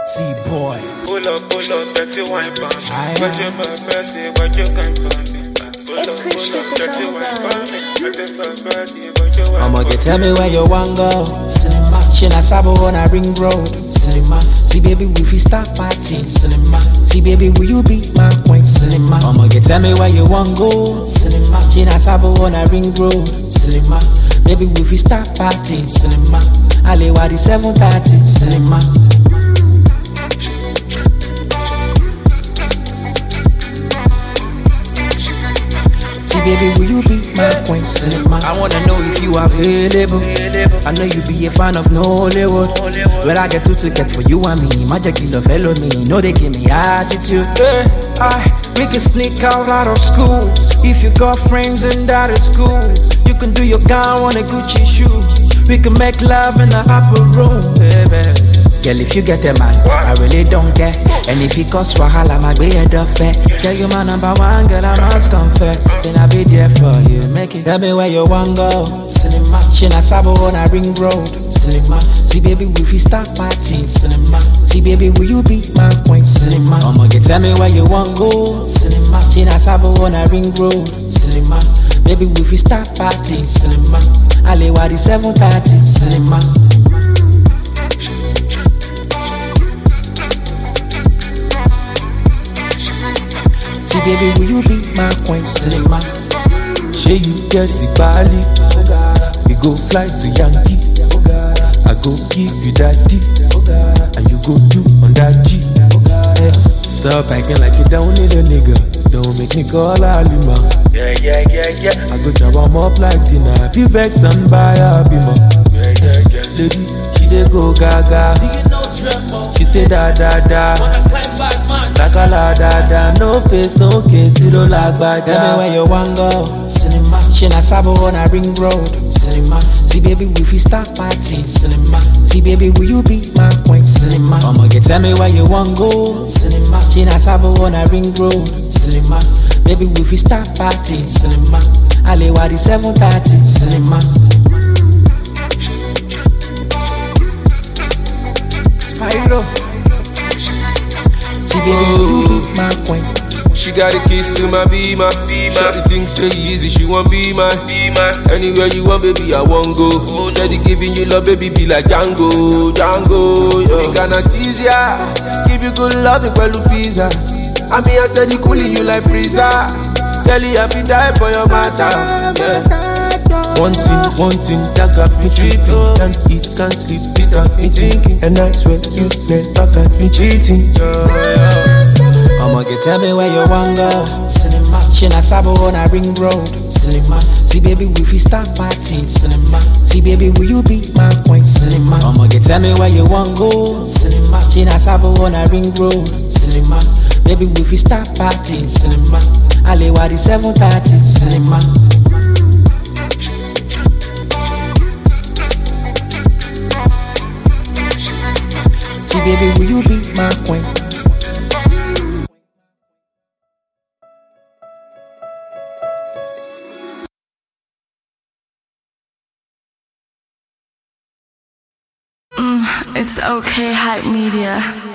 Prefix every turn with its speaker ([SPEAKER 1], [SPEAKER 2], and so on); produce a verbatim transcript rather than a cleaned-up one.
[SPEAKER 1] C-boy.
[SPEAKER 2] Pull up, pull up, dirty wine pan. But you my birthday, but you can't find me.
[SPEAKER 3] It's Christian the drum.
[SPEAKER 1] I'ma get tell me where you want go. Cinema. Shina Sabo on a ring road. Cinema. See baby, will you start party? Cinema. See baby, will you be my queen? Cinema. I'ma get tell me where you want go. Cinema. Shina Sabo on a ring road. Cinema. Baby, will you start party? Cinema. Alewa the seven thirty. Cinema. Baby, will you be my queen? Cinema. I wanna know if you are available. I know you be a fan of Nollywood. Well, I get two tickets for you and me. Magic in the fellow me. No, they give me attitude. Hey, I, we can sneak out out of school. If you got friends and that is cool. You can do your gown on a Gucci shoe. We can make love in the upper room, baby. Girl, if you get a man, I really don't care. And if he costs wahala, my be a duffet. Girl, you my number one, girl, I must confess. Then I'll be there for you, make it. Tell me where you want go. Cinema. Shina Sabo on a ring road. Cinema. See baby, will you start party? Cinema. See baby, will you be my queen? Cinema. I'ma get tell me where you want go. Cinema. Shina Sabo on a ring road. Cinema. Baby, will you start party? Cinema. Alewa the seven thirty. Cinema. See baby, will you be my queen? Cinema.
[SPEAKER 4] Say you get the Bali, we go fly to Yankee. I go give you that D, and you go do on that G. Stop acting like you don't need a nigga. Don't make me call Alima.
[SPEAKER 2] Yeah, yeah, yeah, yeah.
[SPEAKER 4] I go chop 'em up like dinner. If you vex and buy a bima.
[SPEAKER 2] Yeah, yeah, yeah.
[SPEAKER 4] Lady, she dey go gaga. She say da da da. Like a la da da. No face, no case, zero like baja.
[SPEAKER 1] Tell me where you want go. Cinema. Shina Sabo on a ring road. Cinema. See baby, will you start party? Cinema. See baby, will you be my queen? Cinema. I'ma get tell me where you want go. Cinema. Shina Sabo on a ring road. Cinema. Baby, will you start party? Cinema. Alewa the seven thirty. Cinema. Spyro. See baby, will you be my queen?
[SPEAKER 5] She got a kiss to my beamer. Shawty thinks so easy, she won't be mine. Anywhere you want, baby, I won't go. Steady giving you love, baby, be like Django, Django. You gonna tease ya, give you good love, you call pizza. I mean, I said you cooling you like freezer. Tell you happy die for your matter. Yeah.
[SPEAKER 4] One thing, one thing that got me tripping. Can't eat, can't sleep without me thinking. And I swear you never got me cheating.
[SPEAKER 1] I'ma get tell me where you want go. Cinema. Shina Sabo on a ring road. Cinema. See baby, will you start party? Cinema. See baby, will you be my queen? Cinema. I'ma get tell me where you want go. Cinema. Shina Sabo on a ring road. Cinema. Baby, will you start party? Cinema. Alewa the seven thirty. Cinema. See baby, will you be my queen?
[SPEAKER 6] Mm, it's okay, Hype Media.